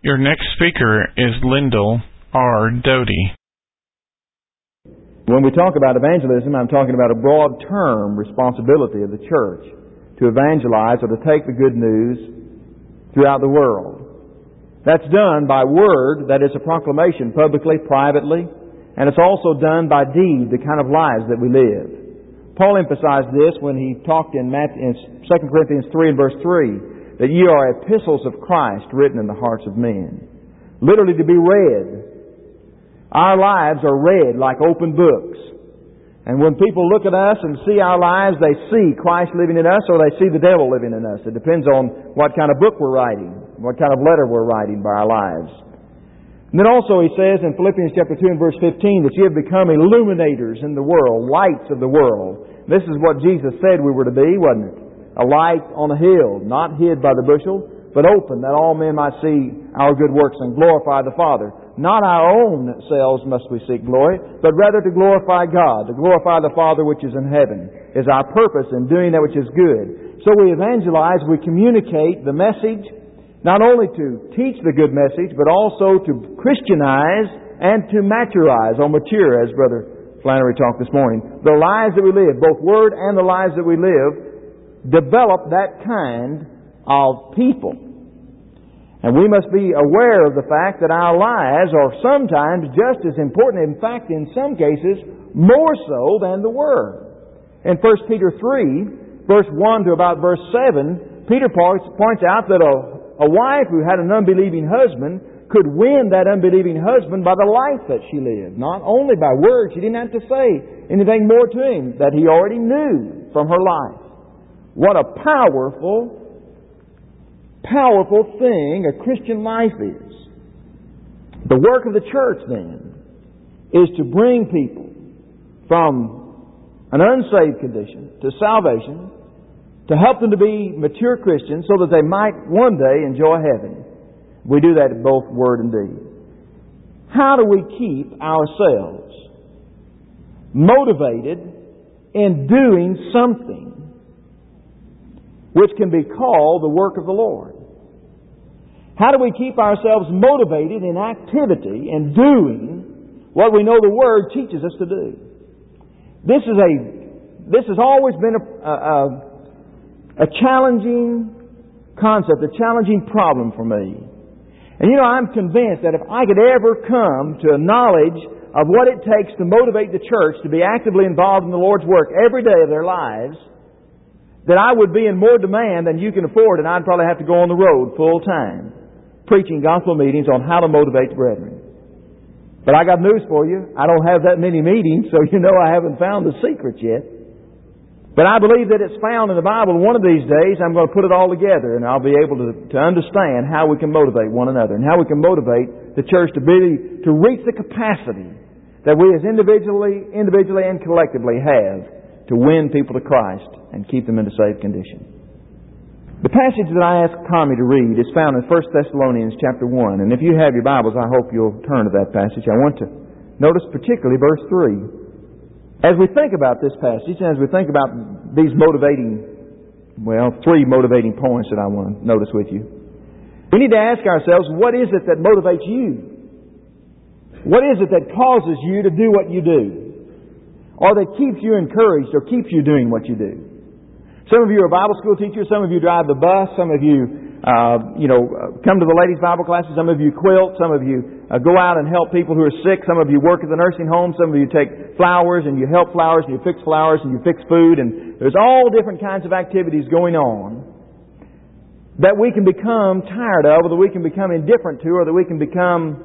Your next speaker is Lyndall R. Doty. When we talk about evangelism, I'm talking about a broad term responsibility of the church to evangelize or to take the good news throughout the world. That's done by word, that is a proclamation, publicly, privately, and it's also done by deed, the kind of lives that we live. Paul emphasized this when he talked in 2 Corinthians 3 and verse 3, that ye are epistles of Christ written in the hearts of men. Literally to be read. Our lives are read like open books. And when people look at us and see our lives, they see Christ living in us or they see the devil living in us. It depends on what kind of book we're writing, what kind of letter we're writing by our lives. And then also he says in Philippians chapter 2 and verse 15 that you have become illuminators in the world, lights of the world. This is what Jesus said we were to be, wasn't it? A light on a hill, not hid by the bushel, but open, that all men might see our good works and glorify the Father. Not our own selves must we seek glory, but rather to glorify God, to glorify the Father which is in heaven, is our purpose in doing that which is good. So we evangelize, we communicate the message, not only to teach the good message, but also to Christianize and to maturize or mature, as Brother Flannery talked this morning. The lives that we live, both word and the lives that we live, develop that kind of people. And we must be aware of the fact that our lives are sometimes just as important, in fact, in some cases, more so than the Word. In 1 Peter 3, verse 1 to about verse 7, Peter points out that a wife who had an unbelieving husband could win that unbelieving husband by the life that she lived. Not only by words, she didn't have to say anything more to him that he already knew from her life. What a powerful thing a Christian life is. The work of the church, then, is to bring people from an unsaved condition to salvation, to help them to be mature Christians so that they might one day enjoy heaven. We do that in both word and deed. How do we keep ourselves motivated in doing something which can be called the work of the Lord? How do we keep ourselves motivated in activity and doing what we know the Word teaches us to do? This has always been a challenging concept, a challenging problem for me. And I'm convinced that if I could ever come to a knowledge of what it takes to motivate the church to be actively involved in the Lord's work every day of their lives, that I would be in more demand than you can afford, and I'd probably have to go on the road full time, preaching gospel meetings on how to motivate the brethren. But I got news for you. I don't have that many meetings, so I haven't found the secret yet. But I believe that it's found in the Bible. One of these days, I'm going to put it all together, and I'll be able to understand how we can motivate one another and how we can motivate the church to reach the capacity that we as individually and collectively have to win people to Christ and keep them in a saved condition. The passage that I asked Tommy to read is found in 1 Thessalonians chapter 1. And if you have your Bibles, I hope you'll turn to that passage. I want to notice particularly verse 3. As we think about this passage, and as we think about these three motivating points that I want to notice with you, we need to ask ourselves, what is it that motivates you? What is it that causes you to do what you do? Or that keeps you encouraged or keeps you doing what you do? Some of you are Bible school teachers. Some of you drive the bus. Some of you, come to the ladies' Bible classes. Some of you quilt. Some of you go out and help people who are sick. Some of you work at the nursing home. Some of you take flowers and you help flowers and you fix flowers and you fix food. And there's all different kinds of activities going on that we can become tired of, or that we can become indifferent to, or that we can become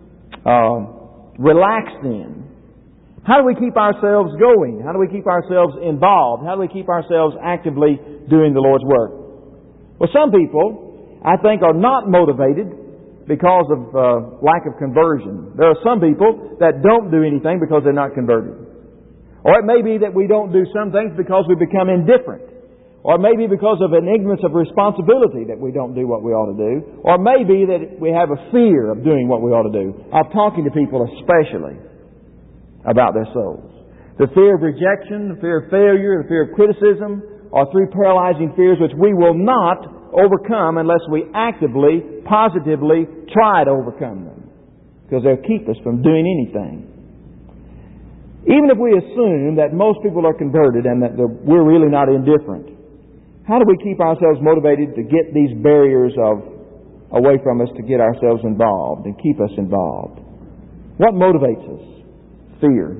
relaxed in. How do we keep ourselves going? How do we keep ourselves involved? How do we keep ourselves actively doing the Lord's work? Well, some people, I think, are not motivated because of lack of conversion. There are some people that don't do anything because they're not converted. Or it may be that we don't do some things because we become indifferent. Or it may be because of an ignorance of responsibility that we don't do what we ought to do. Or it may be that we have a fear of doing what we ought to do. Of talking to people especially about their souls. The fear of rejection, the fear of failure, the fear of criticism are three paralyzing fears which we will not overcome unless we actively, positively try to overcome them. Because they'll keep us from doing anything. Even if we assume that most people are converted and that we're really not indifferent, how do we keep ourselves motivated to get these barriers away from us to get ourselves involved and keep us involved? What motivates us? Fear.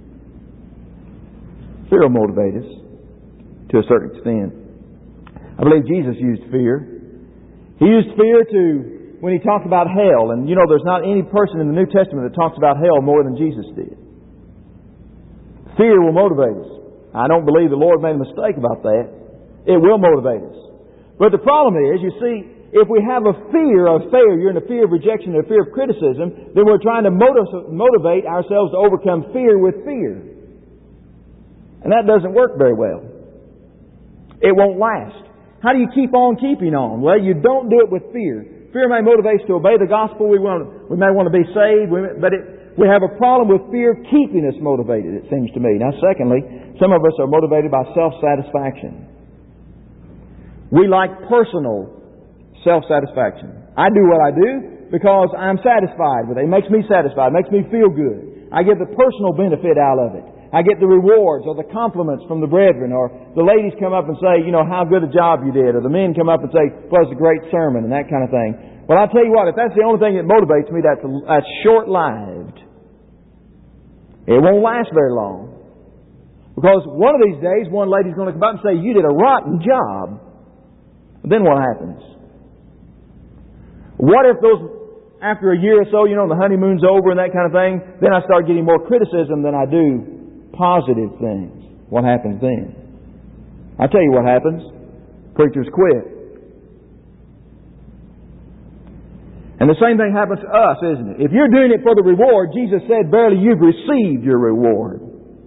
Fear will motivate us to a certain extent. I believe Jesus used fear. He used fear when He talked about hell. And you know, there's not any person in the New Testament that talks about hell more than Jesus did. Fear will motivate us. I don't believe the Lord made a mistake about that. It will motivate us. But the problem is, you see, if we have a fear of failure and a fear of rejection and a fear of criticism, then we're trying to motivate ourselves to overcome fear with fear. And that doesn't work very well. It won't last. How do you keep on keeping on? Well, you don't do it with fear. Fear may motivate us to obey the gospel. We may want to be saved, but we have a problem with fear keeping us motivated, it seems to me. Now, secondly, some of us are motivated by self-satisfaction. We like personal self-satisfaction. I do what I do because I'm satisfied with it. It makes me satisfied. It makes me feel good. I get the personal benefit out of it. I get the rewards or the compliments from the brethren, or the ladies come up and say, you know, how good a job you did, or the men come up and say, well, it's a great sermon, and that kind of thing. Well, I'll tell you what, if that's the only thing that motivates me, that's short-lived. It won't last very long. Because one of these days, one lady's going to come up and say, you did a rotten job. Then what happens? What if after a year or so, you know, the honeymoon's over and that kind of thing, then I start getting more criticism than I do positive things. What happens then? I'll tell you what happens. Preachers quit. And the same thing happens to us, isn't it? If you're doing it for the reward, Jesus said, verily you've received your reward.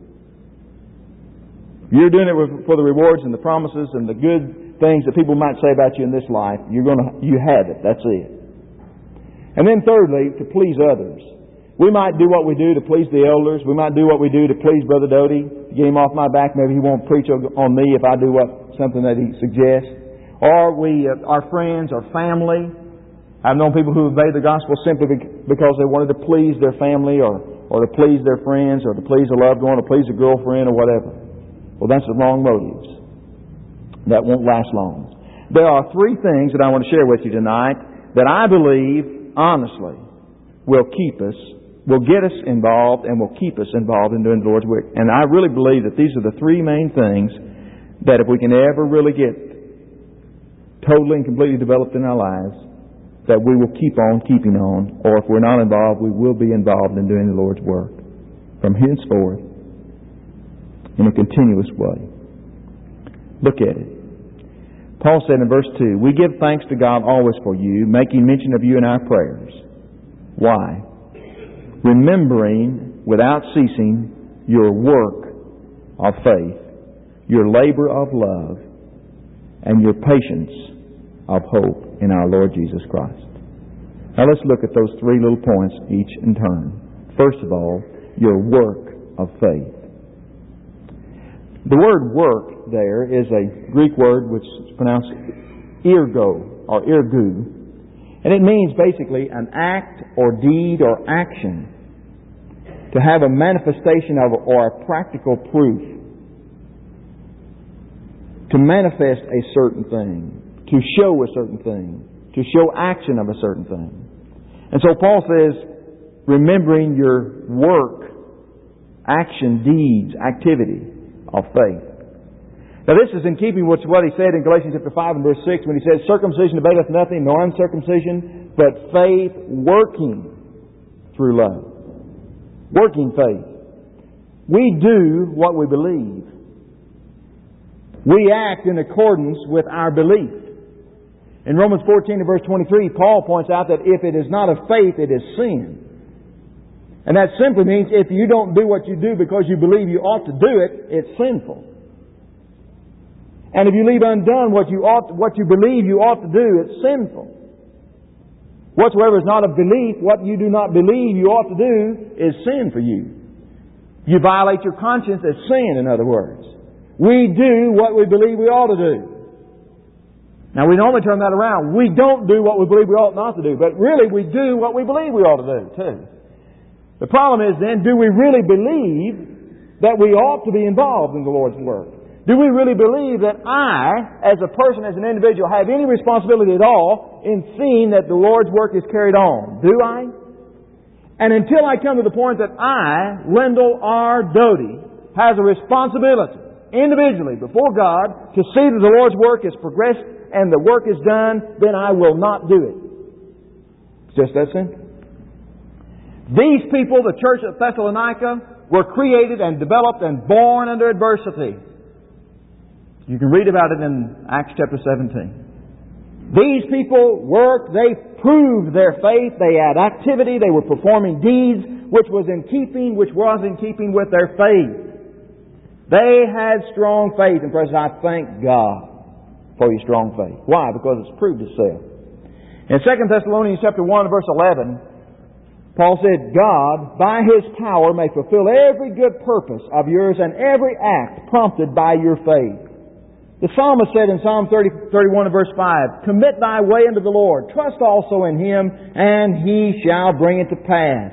If you're doing it for the rewards and the promises and the good things that people might say about you in this life, you have it. That's it. And then thirdly, to please others. We might do what we do to please the elders. We might do what we do to please Brother Doty, to get him off my back. Maybe he won't preach on me if I do something that he suggests. Or our friends or family. I've known people who obeyed the gospel simply because they wanted to please their family or to please their friends or to please a loved one or please a girlfriend or whatever. Well, that's the wrong motives. That won't last long. There are three things that I want to share with you tonight that I believe, honestly, will get us involved and will keep us involved in doing the Lord's work. And I really believe that these are the three main things that if we can ever really get totally and completely developed in our lives, that we will keep on keeping on, or if we're not involved, we will be involved in doing the Lord's work from henceforth in a continuous way. Look at it. Paul said in verse 2, we give thanks to God always for you, making mention of you in our prayers. Why? Remembering without ceasing your work of faith, your labor of love, and your patience of hope in our Lord Jesus Christ. Now let's look at those three little points each in turn. First of all, your work of faith. The word work there is a Greek word which is pronounced ergo or ergu. And it means basically an act or deed or action. To have a manifestation of or a practical proof. To manifest a certain thing. To show a certain thing. To show action of a certain thing. And so Paul says, remembering your work, action, deeds, activity of faith. Now this is in keeping with what he said in Galatians chapter 5 and verse 6 when he says, circumcision availeth nothing, nor uncircumcision, but faith working through love. Working faith. We do what we believe. We act in accordance with our belief. In Romans 14 and verse 23, Paul points out that if it is not of faith, it is sin. And that simply means if you don't do what you do because you believe you ought to do it, it's sinful. And if you leave undone what you believe you ought to do, it's sinful. Whatsoever is not of belief, what you do not believe you ought to do, is sin for you. You violate your conscience, it's sin, in other words. We do what we believe we ought to do. Now, we normally turn that around. We don't do what we believe we ought not to do, but really we do what we believe we ought to do, too. The problem is then, do we really believe that we ought to be involved in the Lord's work? Do we really believe that I, as a person, as an individual, have any responsibility at all in seeing that the Lord's work is carried on? Do I? And until I come to the point that I, Lyndall R. Doty, has a responsibility individually before God to see that the Lord's work is progressed and the work is done, then I will not do it. It's just that simple. These people, the church at Thessalonica, were created and developed and born under adversity. You can read about it in Acts chapter 17. These people worked, they proved their faith, they had activity, they were performing deeds which was in keeping with their faith. They had strong faith, and friends, I thank God for your strong faith. Why? Because it's proved itself. In 2 Thessalonians chapter 1, verse 11, Paul said, God, by His power, may fulfill every good purpose of yours and every act prompted by your faith. The psalmist said in Psalm 31 and verse 5, commit thy way unto the Lord, trust also in Him, and He shall bring it to pass.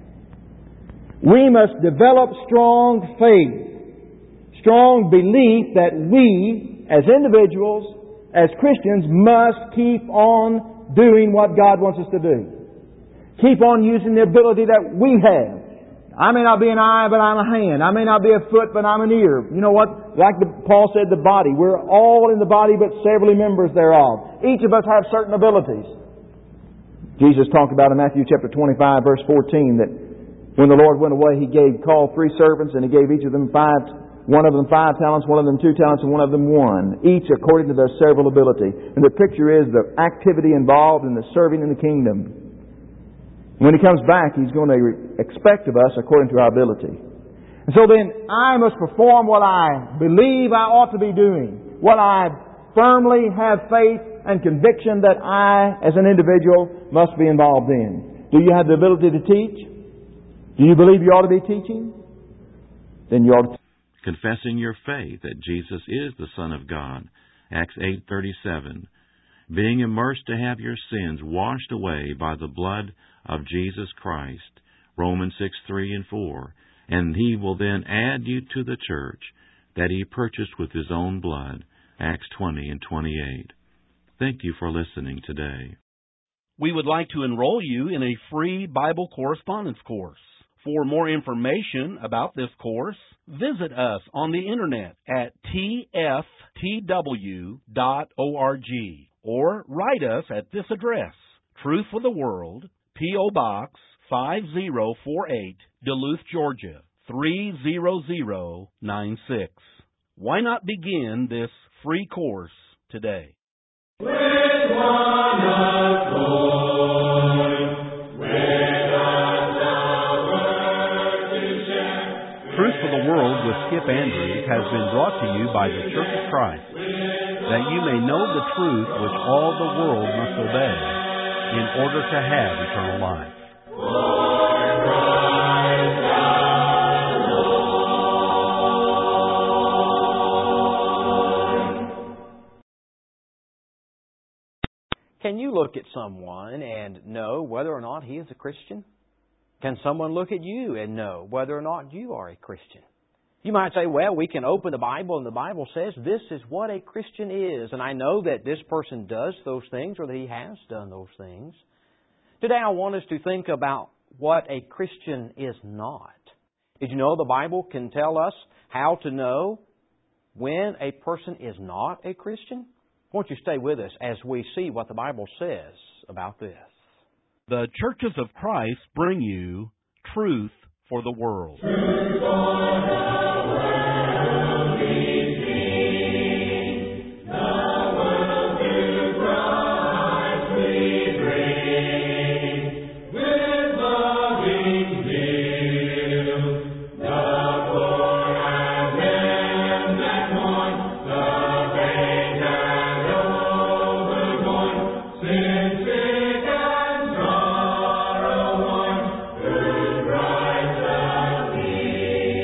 We must develop strong faith, strong belief that we, as individuals, as Christians, must keep on doing what God wants us to do. Keep on using the ability that we have. I may not be an eye, but I'm a hand. I may not be a foot, but I'm an ear. You know what? Like Paul said, the body. We're all in the body, but severally members thereof. Each of us have certain abilities. Jesus talked about in Matthew chapter 25, verse 14, that when the Lord went away, He called 3 servants, and He gave each of them 5, one of them 5 talents, one of them 2 talents, and one of them 1, each according to their several ability. And the picture is the activity involved in the serving in the kingdom. When He comes back, He's going to expect of us according to our ability. And so then, I must perform what I believe I ought to be doing, what I firmly have faith and conviction that I, as an individual, must be involved in. Do you have the ability to teach? Do you believe you ought to be teaching? Then you ought to. Confessing your faith that Jesus is the Son of God. Acts 8:37. Being immersed to have your sins washed away by the blood of Jesus Christ. Romans 6:3 and 4. And He will then add you to the church that He purchased with His own blood. Acts 20 and 28. Thank you for listening today. We would like to enroll you in a free Bible correspondence course. For more information about this course, visit us on the Internet at tftw.org or write us at this address, Truth for the World, P.O. Box 5048, Duluth, Georgia 30096. Why not begin this free course today? With one accord, with our to share. Truth for the World with Skip Andrews has been brought to you by the Church of Christ, that you may know the truth which all the world must obey, in order to have eternal life. Can you look at someone and know whether or not he is a Christian? Can someone look at you and know whether or not you are a Christian? You might say, well, we can open the Bible and the Bible says this is what a Christian is, and I know that this person does those things or that he has done those things. Today I want us to think about what a Christian is not. Did you know the Bible can tell us how to know when a person is not a Christian? Won't you stay with us as we see what the Bible says about this? The Churches of Christ bring you Truth for the World.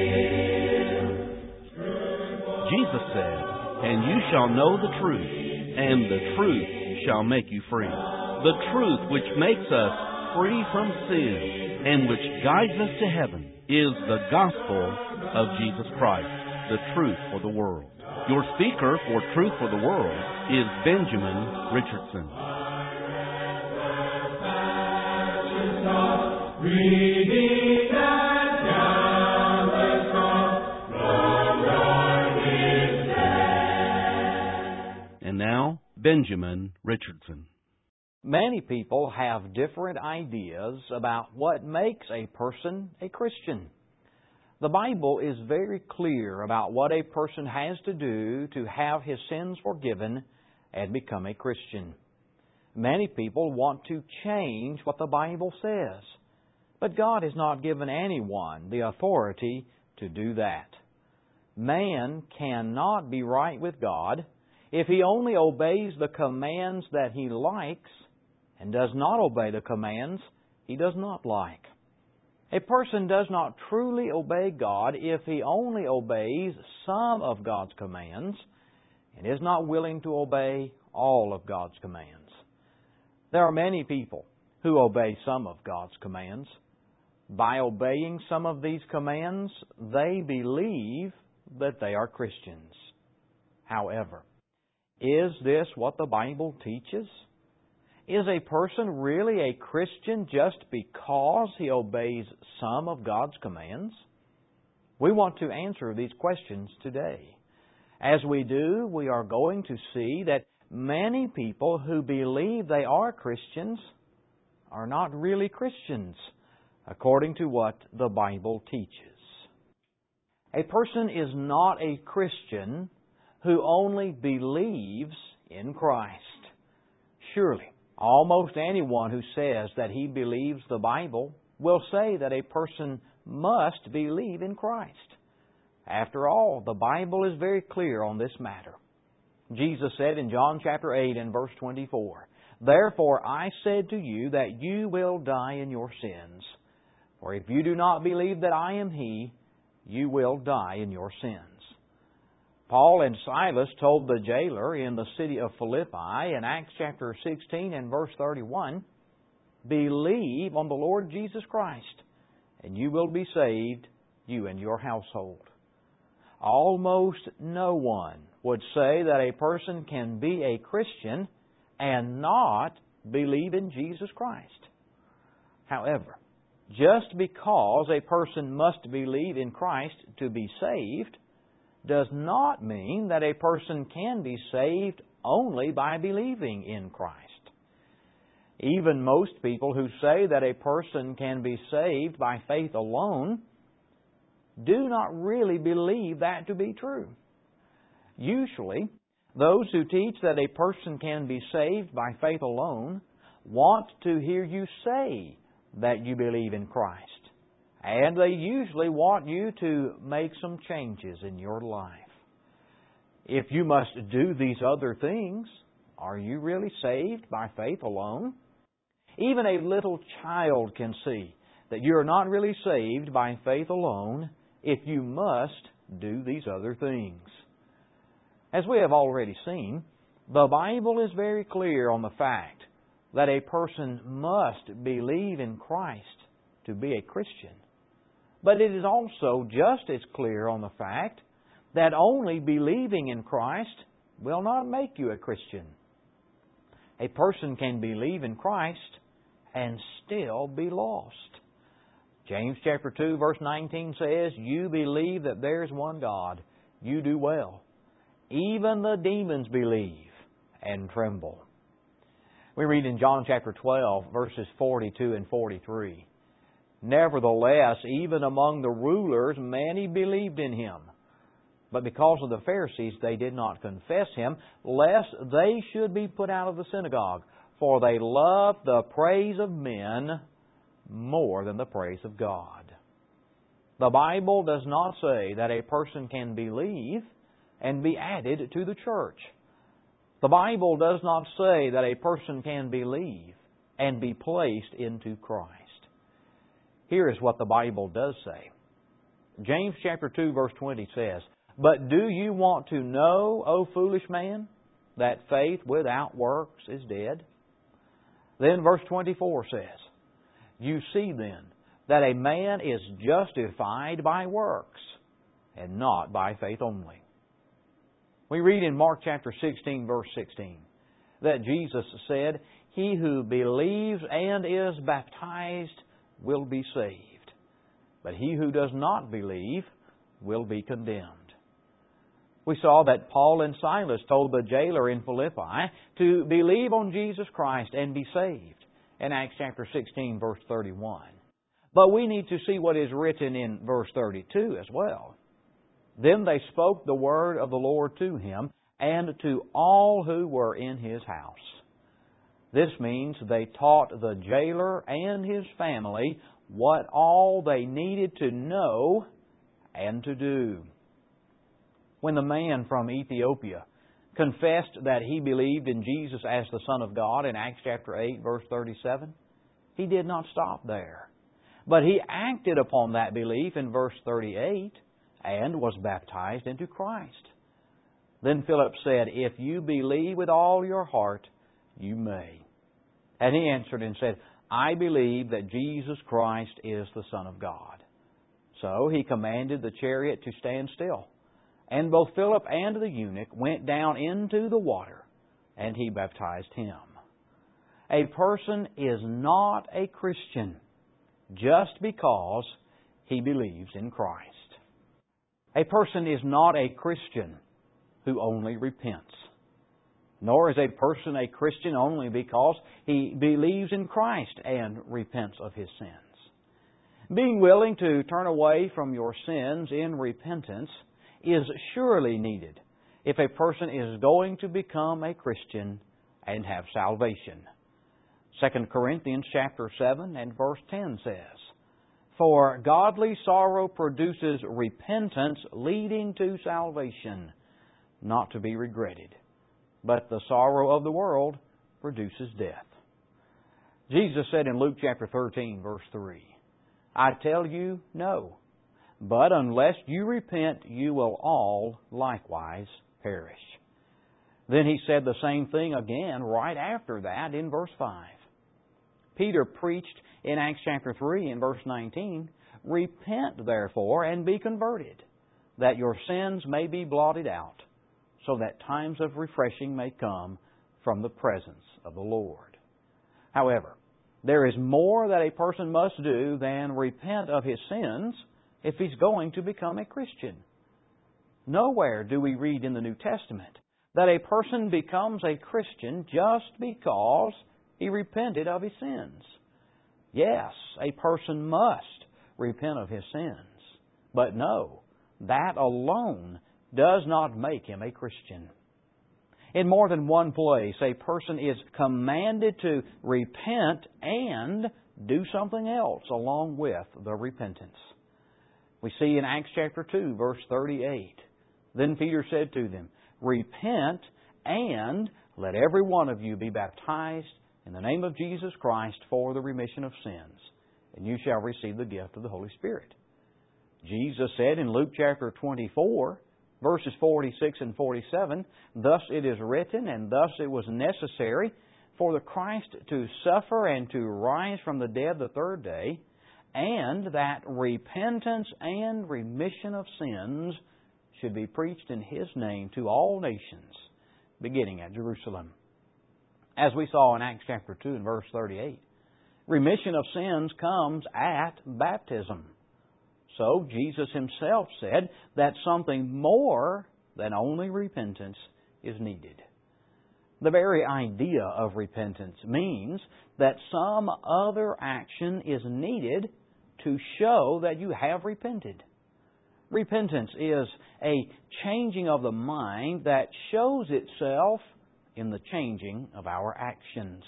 Know the truth, and the truth shall make you free. The truth which makes us free from sin and which guides us to heaven is the gospel of Jesus Christ, the truth for the world. Your speaker for Truth for the World is Benjamin Richardson. Reading that gathers from the Lord is there. And now, Benjamin Richardson. Many people have different ideas about what makes a person a Christian. The Bible is very clear about what a person has to do to have his sins forgiven and become a Christian. Many people want to change what the Bible says, but God has not given anyone the authority to do that. Man cannot be right with God if he only obeys the commands that he likes and does not obey the commands he does not like. A person does not truly obey God if he only obeys some of God's commands and is not willing to obey all of God's commands. There are many people who obey some of God's commands. By obeying some of these commands, they believe that they are Christians. However, is this what the Bible teaches? Is a person really a Christian just because he obeys some of God's commands? We want to answer these questions today. As we do, we are going to see that many people who believe they are Christians are not really Christians, according to what the Bible teaches. A person is not a Christian who only believes in Christ. Surely, almost anyone who says that he believes the Bible will say that a person must believe in Christ. After all, the Bible is very clear on this matter. Jesus said in John chapter 8 and verse 24, "Therefore I said to you that you will die in your sins. For if you do not believe that I am He, you will die in your sins." Paul and Silas told the jailer in the city of Philippi in Acts chapter 16 and verse 31, "Believe on the Lord Jesus Christ, and you will be saved, you and your household." Almost no one would say that a person can be a Christian and not believe in Jesus Christ. However, just because a person must believe in Christ to be saved does not mean that a person can be saved only by believing in Christ. Even most people who say that a person can be saved by faith alone do not really believe that to be true. Usually, those who teach that a person can be saved by faith alone want to hear you say that you believe in Christ. And they usually want you to make some changes in your life. If you must do these other things, are you really saved by faith alone? Even a little child can see that you are not really saved by faith alone if you must do these other things. As we have already seen, the Bible is very clear on the fact that a person must believe in Christ to be a Christian. But it is also just as clear on the fact that only believing in Christ will not make you a Christian. A person can believe in Christ and still be lost. James chapter 2 verse 19 says, "You believe that there is one God. You do well. Even the demons believe and tremble." We read in John chapter 12 verses 42 and 43, "Nevertheless, even among the rulers many believed in Him. But because of the Pharisees they did not confess Him, lest they should be put out of the synagogue. For they loved the praise of men more than the praise of God." The Bible does not say that a person can believe and be added to the church. The Bible does not say that a person can believe and be placed into Christ. Here is what the Bible does say. James chapter 2 verse 20 says, "But do you want to know, O foolish man? that faith without works is dead? Then verse 24 says, You see then that a man is justified by works, and not by faith only. We read in Mark chapter 16, verse 16, that Jesus said, He who believes and is baptized will be saved, but he who does not believe will be condemned. We saw that Paul and Silas told the jailer in Philippi to believe on Jesus Christ and be saved in Acts chapter 16, verse 31. But we need to see what is written in verse 32 as well. Then they spoke the word of the Lord to him and to all who were in his house. This means they taught the jailer and his family what all they needed to know and to do. When the man from Ethiopia confessed that he believed in Jesus as the Son of God in Acts chapter 8, verse 37, he did not stop there. But he acted upon that belief in verse 38 and was baptized into Christ. Then Philip said, If you believe with all your heart, you may. And he answered and said, I believe that Jesus Christ is the Son of God. So he commanded the chariot to stand still. And both Philip and the eunuch went down into the water, and he baptized him. A person is not a Christian just because he believes in Christ. A person is not a Christian who only repents. Nor is a person a Christian only because he believes in Christ and repents of his sins. Being willing to turn away from your sins in repentance is surely needed if a person is going to become a Christian and have salvation. 2 Corinthians chapter 7 and verse 10 says, For godly sorrow produces repentance leading to salvation, not to be regretted. But the sorrow of the world produces death. Jesus said in Luke chapter 13, verse 3, I tell you, no. But unless you repent, you will all likewise perish. Then he said the same thing again right after that in verse 5. Peter preached in Acts chapter 3 and verse 19, Repent therefore and be converted, that your sins may be blotted out, so that times of refreshing may come from the presence of the Lord. However, there is more that a person must do than repent of his sins if he's going to become a Christian. Nowhere do we read in the New Testament that a person becomes a Christian just because he repented of his sins. Yes, a person must repent of his sins. But no, that alone does not make him a Christian. In more than one place, a person is commanded to repent and do something else along with the repentance. We see in Acts chapter 2, verse 38, Then Peter said to them, Repent and let every one of you be baptized in the name of Jesus Christ for the remission of sins, and you shall receive the gift of the Holy Spirit. Jesus said in Luke chapter 24, verses 46 and 47, Thus it is written, and thus it was necessary for the Christ to suffer and to rise from the dead the third day, and that repentance and remission of sins should be preached in His name to all nations, beginning at Jerusalem. As we saw in Acts chapter 2 and verse 38, remission of sins comes at baptism. So Jesus Himself said that something more than only repentance is needed. The very idea of repentance means that some other action is needed to show that you have repented. Repentance is a changing of the mind that shows itself in the changing of our actions.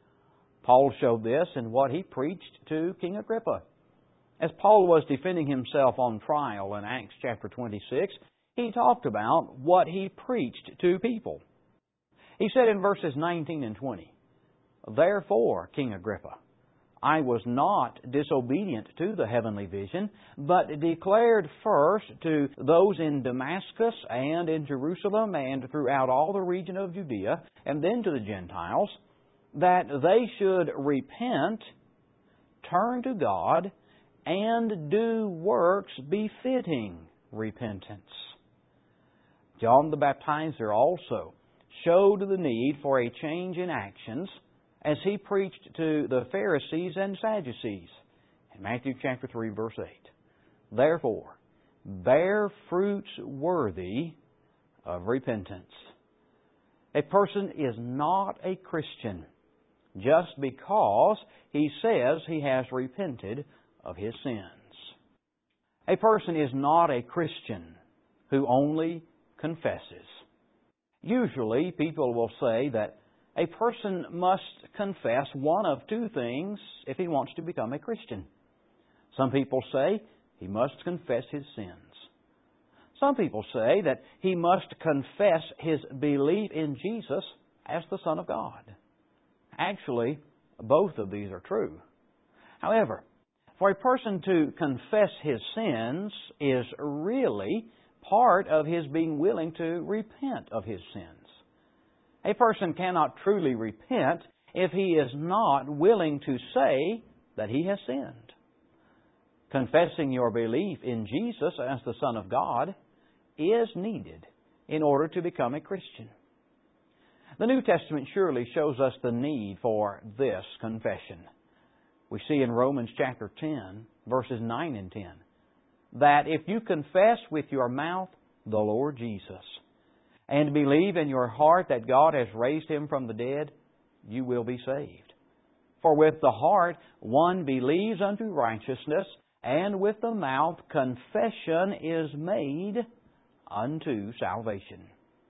Paul showed this in what he preached to King Agrippa. As Paul was defending himself on trial in Acts chapter 26, he talked about what he preached to people. He said in verses 19 and 20, Therefore, King Agrippa, I was not disobedient to the heavenly vision, but declared first to those in Damascus and in Jerusalem and throughout all the region of Judea, and then to the Gentiles, that they should repent, turn to God, and do works befitting repentance. John the Baptizer also showed the need for a change in actions as he preached to the Pharisees and Sadducees in Matthew chapter 3, verse 8. Therefore, bear fruits worthy of repentance. A person is not a Christian just because he says he has repented of his sins. A person is not a Christian who only confesses. Usually, people will say that a person must confess one of two things if he wants to become a Christian. Some people say he must confess his sins. Some people say that he must confess his belief in Jesus as the Son of God. Actually, both of these are true. However, for a person to confess his sins is really part of his being willing to repent of his sins. A person cannot truly repent if he is not willing to say that he has sinned. Confessing your belief in Jesus as the Son of God is needed in order to become a Christian. The New Testament surely shows us the need for this confession. We see in Romans chapter 10, verses 9 and 10, that if you confess with your mouth the Lord Jesus and believe in your heart that God has raised Him from the dead, you will be saved. For with the heart one believes unto righteousness, and with the mouth confession is made unto salvation.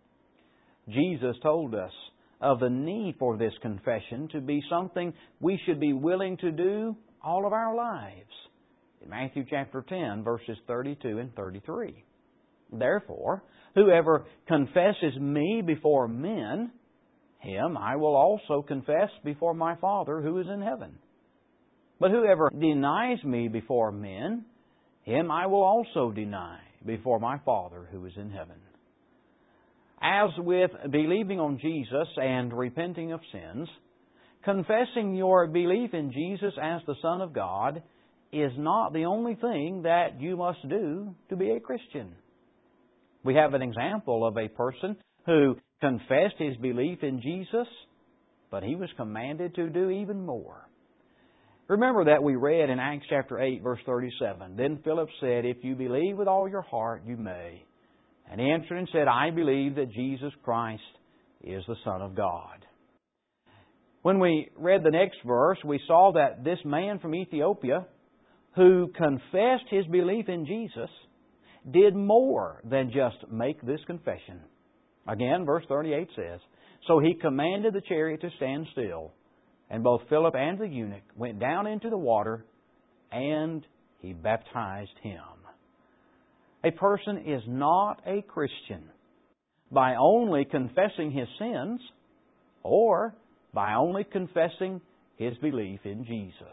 Jesus told us of the need for this confession to be something we should be willing to do all of our lives. In Matthew chapter 10, verses 32 and 33. Therefore, whoever confesses me before men, him I will also confess before my Father who is in heaven. But whoever denies me before men, him I will also deny before my Father who is in heaven. As with believing on Jesus and repenting of sins, confessing your belief in Jesus as the Son of God is not the only thing that you must do to be a Christian. We have an example of a person who confessed his belief in Jesus, but he was commanded to do even more. Remember that we read in Acts chapter 8, verse 37, Then Philip said, If you believe with all your heart, you may. And he answered and said, I believe that Jesus Christ is the Son of God. When we read the next verse, we saw that this man from Ethiopia, who confessed his belief in Jesus, did more than just make this confession. Again, verse 38 says, So he commanded the chariot to stand still, and both Philip and the eunuch went down into the water, and he baptized him. A person is not a Christian by only confessing his sins or by only confessing his belief in Jesus.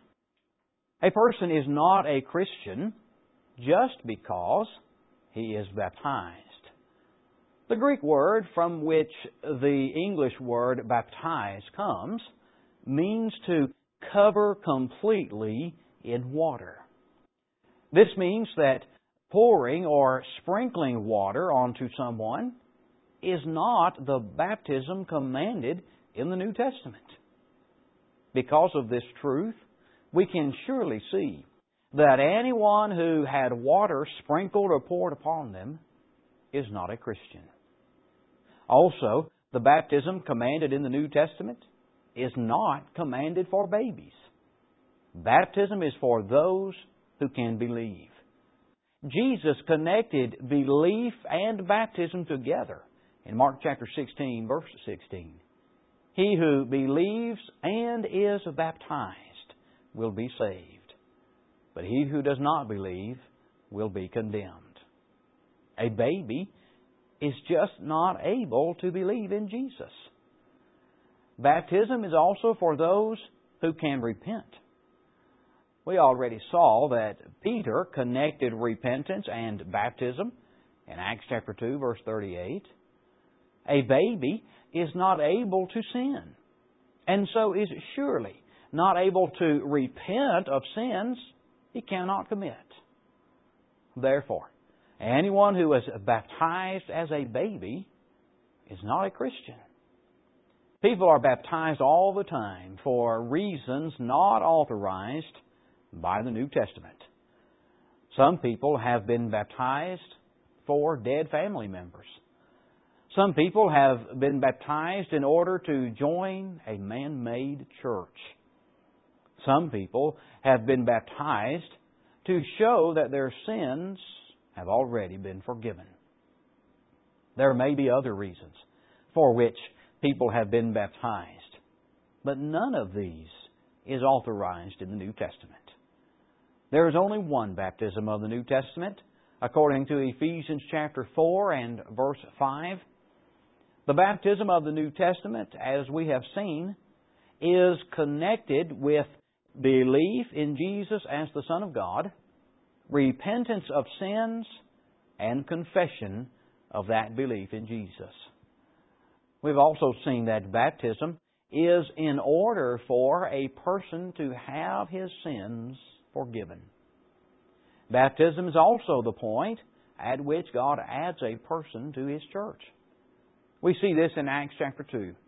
A person is not a Christian just because he is baptized. The Greek word from which the English word baptize comes means to cover completely in water. This means that pouring or sprinkling water onto someone is not the baptism commanded in the New Testament. Because of this truth, we can surely see that anyone who had water sprinkled or poured upon them is not a Christian. Also, the baptism commanded in the New Testament is not commanded for babies. Baptism is for those who can believe. Jesus connected belief and baptism together in Mark chapter 16, verse 16. He who believes and is baptized will be saved, but he who does not believe will be condemned. A baby is just not able to believe in Jesus. Baptism is also for those who can repent We already saw that Peter connected repentance and baptism in Acts chapter 2, verse 38. A baby is not able to sin, and so is surely not able to repent of sins he cannot commit. Therefore, anyone who is baptized as a baby is not a Christian. People are baptized all the time for reasons not authorized by the New Testament. Some people have been baptized for dead family members. Some people have been baptized in order to join a man-made church. Some people have been baptized to show that their sins have already been forgiven. There may be other reasons for which people have been baptized, but none of these is authorized in the New Testament. There is only one baptism of the New Testament, according to Ephesians chapter 4 and verse 5. The baptism of the New Testament, as we have seen, is connected with belief in Jesus as the Son of God, repentance of sins, and confession of that belief in Jesus. We've also seen that baptism is in order for a person to have his sins forgiven. Baptism is also the point at which God adds a person to His church. We see this in Acts chapter 2.